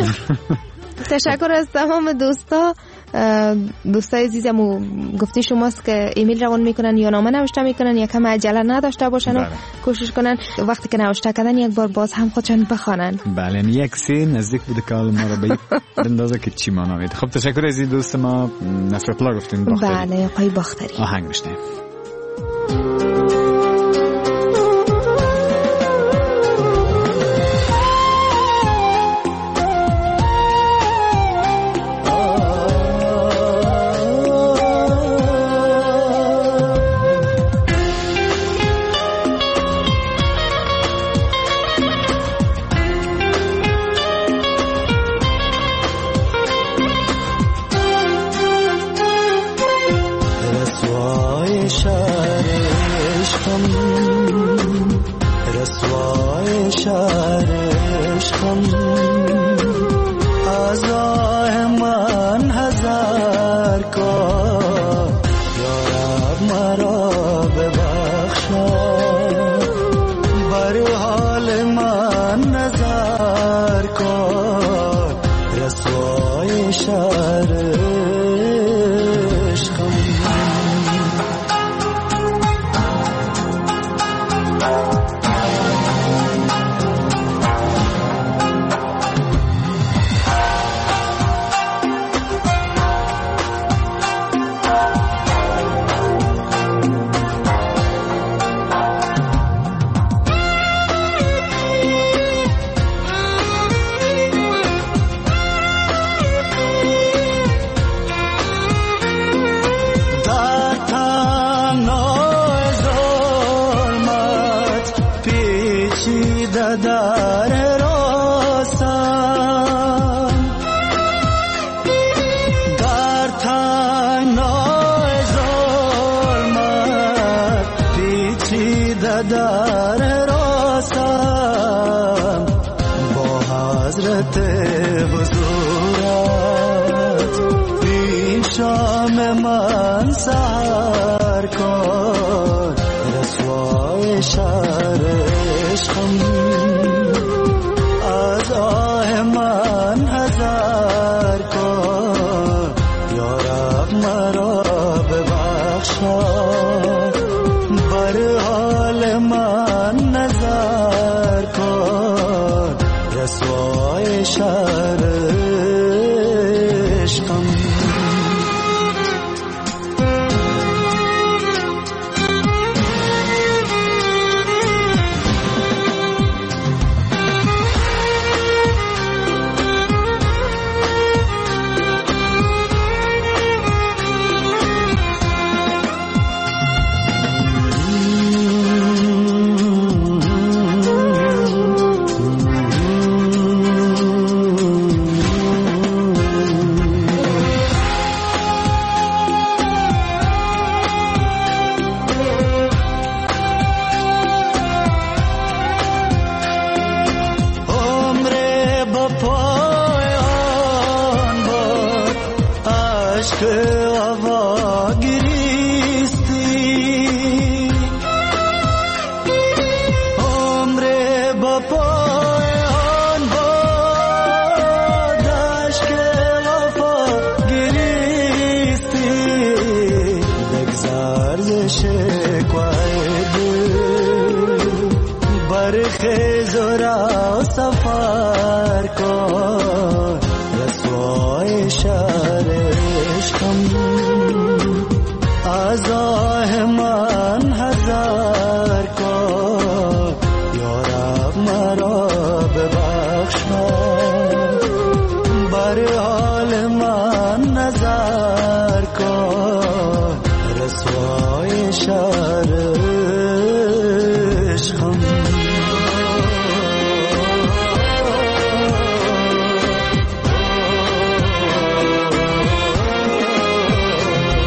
S9: تشکر از تمام دوستا. دوستای عزیزم و گفته شماست که ایمیل روان میکنن یا نامه نوشته میکنن یا کم عجله نداشته باشن و کوشش کنن وقتی که نوشته کردن یک بار باز هم خودشان بخوانن.
S6: بله یک سی نزدیک بوده که ما رو به اندازه که چی مانا میده. خب تشکر از این دوست ما نصرت الله گفتیم باختری.
S9: بله آقای باختری.
S6: آهنگ میشنیم.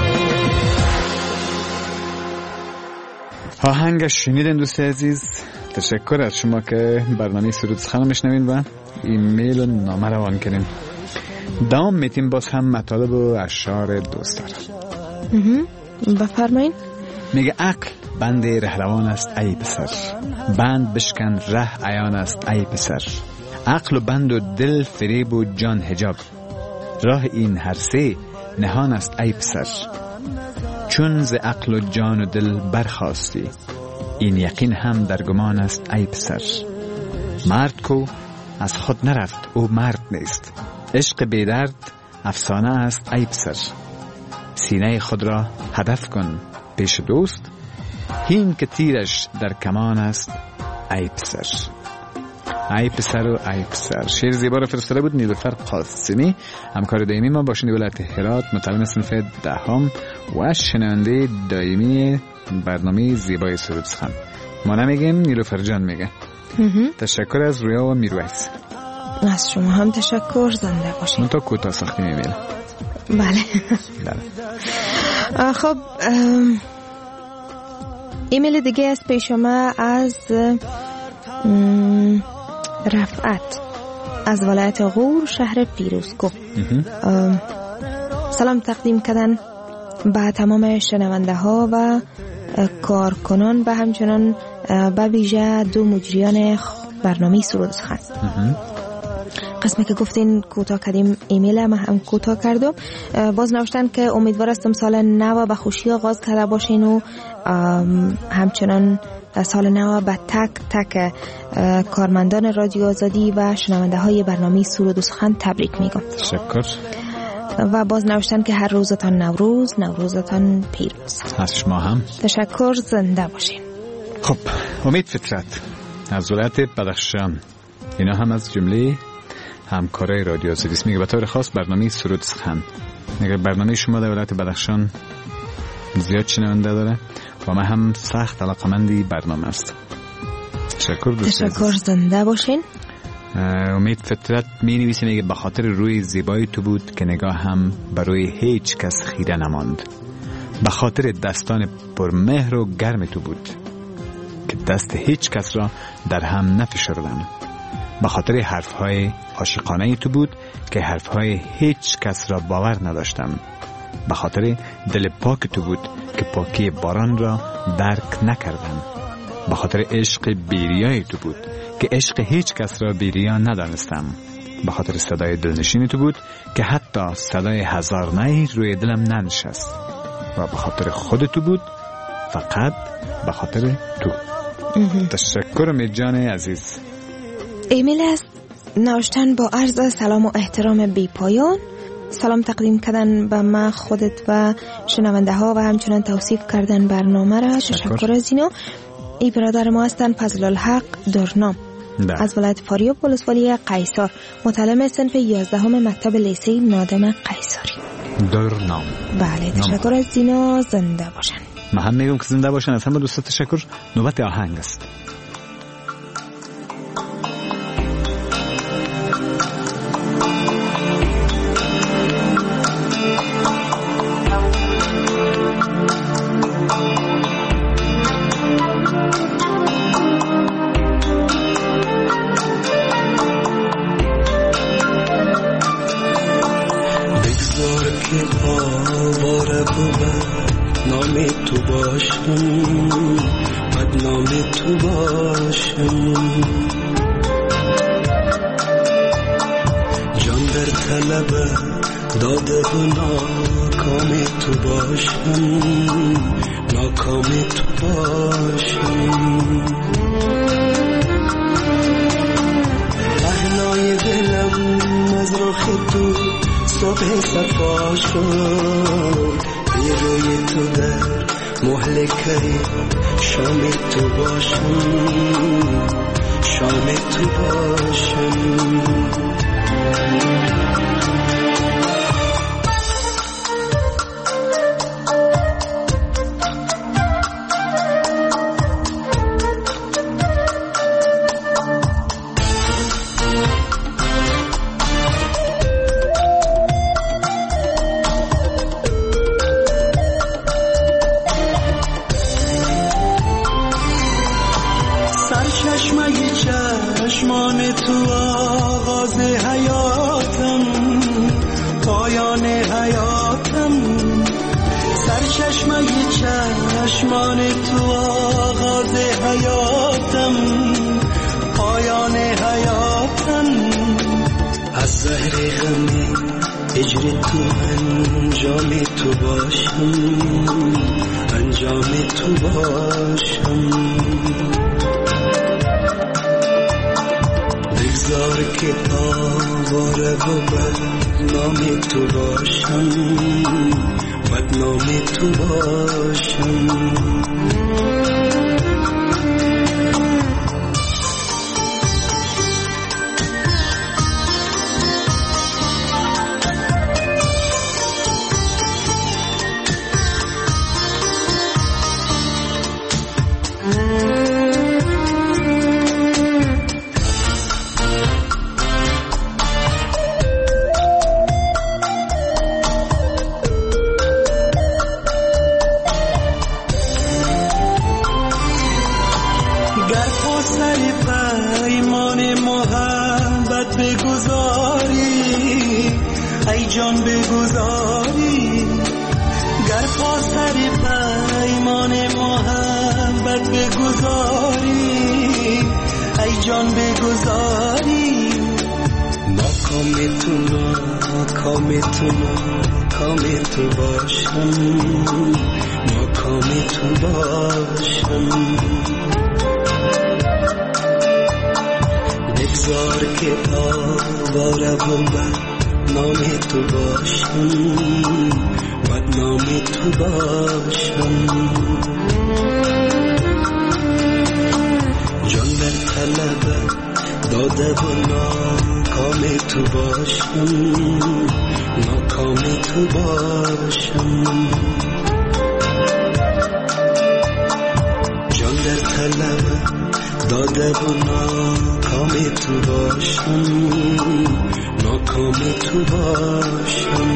S6: آهنگ شنیدن دوست عزیز، تشکر از شما که برنامه سرود سخن میشنوین و ایمیل و نامه روان کنین. دوام میتیم باز هم مطالب و اشعار دوست دارم.
S9: بفرمایین.
S6: میگه عقل بند رهروان است ای پسر، بند بشکن ره عیان است ای پسر. عقل و بند و دل فریب و جان حجاب، راه این هر سه نهان است ای پسر. چون ز عقل و جان و دل برخاستی، این یقین هم در گمان است ای پسر. مرد کو از خود نرفت او مرد نیست، عشق بیدرد افسانه است ای پسر. سینه خود را هدف کن پیش دوست، هین که تیرش در کمان است ای پسر. ای پسر و ای پسر. شعر زیبا رو فرستاده بود نیلوفر قاسمی، همکار دائمی ما باشنده ولایت هرات، متعلم صنف دهم و شنونده دائمی برنامه زیبای سرود سخن. ما نمیگیم، نیلوفر جان میگه. تشکر از رویا و میرویس.
S9: از شما هم تشکر، زنده باشین.
S6: من تا کوتاه ساختی میمیلم.
S9: بله. بله. خب ایمیل دیگه از پیش شما از رفعت از ولایت غور شهر پیروزکو. سلام تقدیم کردن به تمام شنونده ها و کارکنان و همچنان به ویژه دو مجریان برنامه سرود سخن. قسمی که گفتین کوتاه کردیم ایمیل ما هم کوتاه کردم. باز نوشتن که امیدوار هستم سال نو به خوشی آغاز کرده باشین و همچنان سال نو به تک تک کارمندان رادیو آزادی و شنونده های برنامه سرود و سخن تبریک میگم.
S6: تشکر.
S9: و باز نوشتن که هر روزتان نوروز، نوروزتان پیروز.
S6: از شما هم
S9: تشکر، زنده باشین.
S6: خب امید فطرت از ولایت بدخشان، اینا هم از جمله همکارای رادیو آزادی است. میگه به طور خاص برنامه سرود سخن، میگه برنامه شما در ولایت بدخشان زیاد شنونده داره و من هم سخت علاقه‌مندی برنامه است. تشکر دوست.
S9: تشکر، زنده باشین.
S6: امید فطرت می نویسه، میگه به خاطر روی زیبای تو بود که نگاه هم برای هیچ کس خیره نماند. به خاطر دستان پرمهر و گرم تو بود که دست هیچ کس را در هم نفشردم. به خاطر حرفهای عاشقانه تو بود که حرفهای هیچ کس را باور نداشتم. به خاطر دل پاک تو بود که پاکی باران را درک نکردم. به خاطر عشق بیریای تو بود که عشق هیچ کس را بیریا ندانستم. به خاطر صدای دلنشین تو بود که حتی صدای هزار نی روی دلم ننشست. و به خاطر خود تو بود، فقط به خاطر تو. تشکر امید جان عزیز.
S9: ایمیل است نوشتن با عرض سلام و احترام بی پایان. سلام تقدیم کردن به ما، خودت و شنونده ها و همچنان توصیف کردن برنامه را. تشکر از اینا. ای برادر ما هستن فضل الحق درنام از ولایت فاریاب ولسوالی قیصر، متعلم صنف یازدهم مکتب لیسه نادم قیصری.
S6: درنام.
S9: بله تشکر از اینا، زنده باشن.
S6: من هم میگم که زنده باشن. از همه دوستا تشکر. نوبت آهنگ است.
S7: از زهر غم هجر تو انجام تو باشم، انجام تو باشم. بگذار که آواره و بدنام تو باشم، بدنام تو باشم.
S10: جان بگذاری، گر پا سر پیمان محبت بگذاری، ای جان بگذاری.
S7: ناکام تو ناکام تو ناکام تو باشم، ناکام تو باشم. بگذار که آواره و بدنام تو باشم، بدنام تو باشم. جان در طلبت داده و ناکام تو باشم، ناکام تو باشم. جان در طلبت داده و ناکام تو باشم، ناکام تو باشم.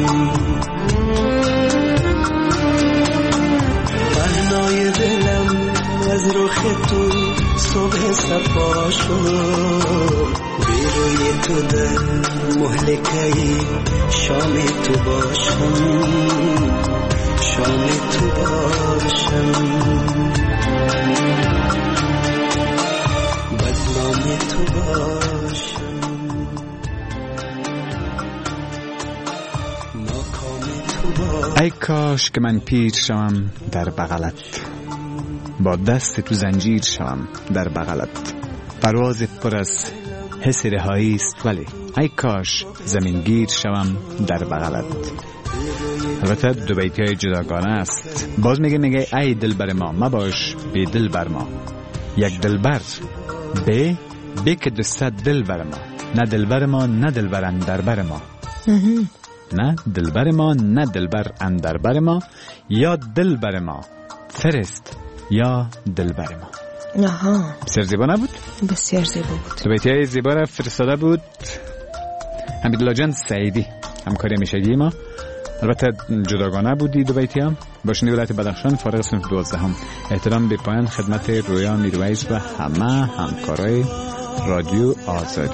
S7: پهنای دلم از رخ تو صبح صفا شد، بیروی تو در مهلکه شام تو باشم، شام تو باشم. بدنام تو باشم، ناکام تو باشم.
S6: ای کاش که من پیر شوم در بغلت، با دست تو زنجیر شوم در بغلت. پرواز پر از حس رهایی است، ولی ای کاش زمین گیر شوم در بغلت. البته دو بیتی های جداگانه است. باز میگه میگه ای دلبر ما مباش بی دل بر ما، یک دلبر به به که دوست دل بر ما، نه دلبر ما نه دلبر اندر بر ما، نه دلبر ما نه دلبر اندر بر ما، یا دلبر ما فرست یا دلبر ما.
S9: آها،
S6: بسیار زیبا نبود؟
S9: بسیار زیبا بود.
S6: دو بیتی های زیبا را فرستاده بود حمیدالله جان سعیدی، همکاری میشگی ما. البته جداگانه بودی دو بیتی هم. باشنی ولایت بدخشان، فارغ صنف دوازدهم. احترام به پایان خدمت رویا میرویس و همه همکارای رادیو آزادی.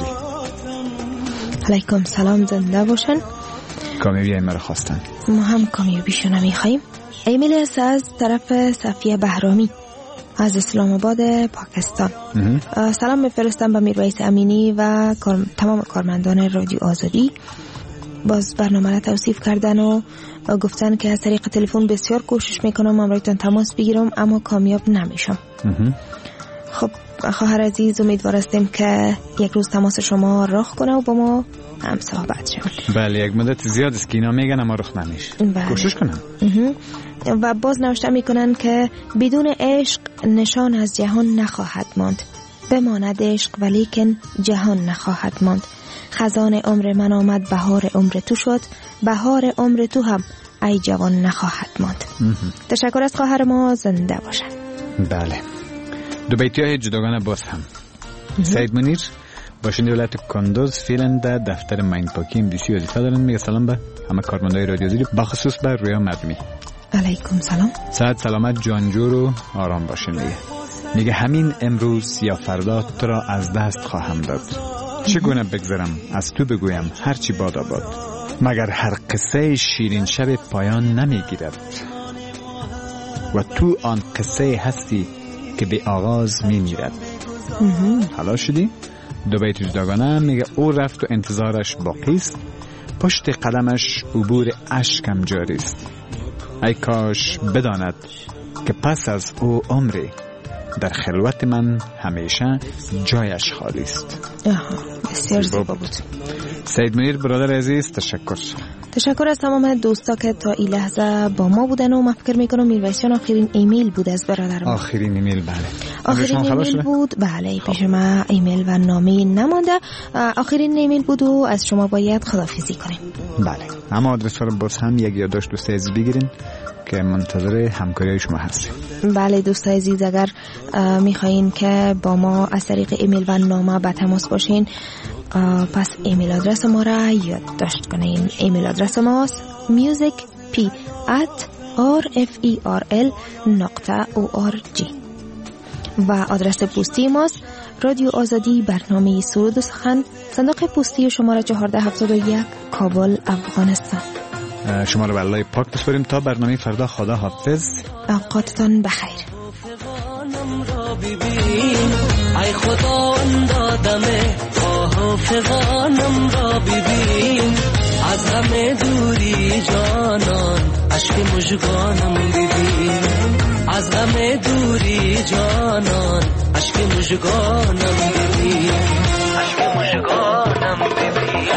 S9: علیکم سلام، زنده باشن.
S6: کامیابی ایمه را خواستن.
S9: ما هم کامیابیشو نمیخواییم. ایمیل است از طرف صفیه بهرامی از اسلام آباد پاکستان. سلام میفرستم به میرویس امینی و کار... تمام کارمندان رادیو آزادی. باز برنامه را توصیف کردن و گفتن که از طریق تلفن بسیار کوشش میکنم امرایتان تماس بگیرم اما کامیاب نمیشم. خب خواهر عزیز، امیدوار هستیم که یک روز تماس شما رخ کنه و با ما هم صحبت شد.
S6: بله، یک مدت زیاد است که اینا میگن اما رخ نمیشه.
S9: بله.
S6: کوشش کنم.
S9: و باز نوشته میکنن که بدون عشق نشان از جهان نخواهد ماند، بماند عشق ولیکن جهان نخواهد ماند. خزان عمر من آمد، بهار عمر تو شد، بهار عمر تو هم ای جوان نخواهد ماند. تشکر از خواهر ما، زنده باشن.
S6: بله، دو بیتی های جداگانه باز هم. سید منیر باشنده ولایت کندوز فعلا در دفتر ماین پاکی ام دی سی وظیفه دارن. میگه سلام به همه کارمندای رادیو آزادی، بخصوص به رویا مردمی.
S9: علیکم سلام.
S6: صحت سلامت جانجور و آرام باشین. میگه میگه همین امروز یا فردا تو را از دست خواهم داد، چگونه بگذرم از تو بگویم هرچی باد آباد، مگر هر قصه شیرین شب پایان نمیگیرد و تو آن قصه هستی که به آغاز میمیرد. حالا شدی؟ دو بیت جداگانه میگه او رفت و انتظارش باقی است، پشت قدمش عبور اشکم جاری است. ای کاش بداند که پس از او عمری در خلوت من همیشه جایش خالی است.
S9: آها، بسیار زیبا بود.
S6: سید منیر برادر عزیز، تشکر.
S9: تشکر از تمام دوستا که تا این لحظه با ما بودن و من فکر میکنم میرویسیان آخرین ایمیل بود از برادر ما.
S6: آخرین ایمیل بله.
S9: آخرین ایمیل بود بله. پیش ما ایمیل و نامه نمانده. آخرین ایمیل بود و از شما باید خداحافظی کنیم.
S6: بله. اما آدرس رو باز هم یک یادداشت دوست عزیز بگیرین که منتظر همکاری شما هستیم.
S9: بله دوست عزیز، اگر میخواین که با ما از طریق ایمیل و نامه به تماس باشین، پس ایمیل آدرس ما را یادداشت کنین. ایمیل آدرس ماست musicp at rferl نقطه org و آدرس پستی ماست رادیو آزادی، برنامه سرود و سخن، صندوق پستی شماره چهارده هفتاد و یک، کابل، افغانستان.
S6: شما رو به الله پاک بسپاریم تا برنامه فردا. خدا حافظ،
S9: اوقاتتان بخیر.
S10: ای خداوند دم حافظانم را ببین، از غم دوری جانان اشک مژگانم ببین، از غم دوری جانان اشک مژگانم ببین، اشک مژگانم ببین.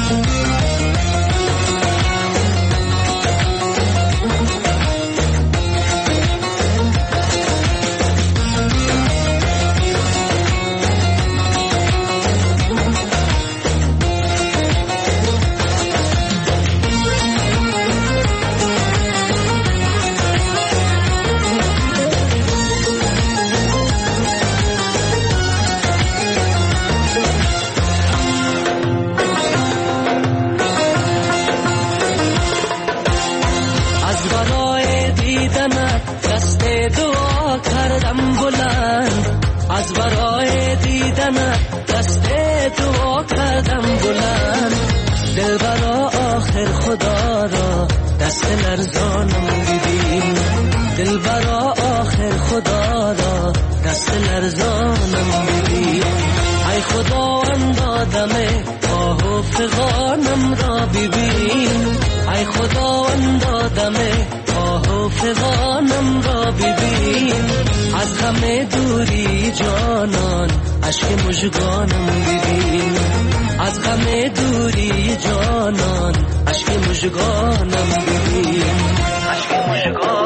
S10: از برای دیدنت دست دعا کردم بلند، دل برا آخر خدا را دست لرزانم ببین، دل برا آخر خدا را دست لرزانم ببین. ای خداوند دم آه و فغانم را ببین، ای خداوند دم آه و فغانم را ببین، از غم دوری جانان اشک مژگانم ببین، از غم دوری جانان اشک مژگانم ببین، اشک مژگانم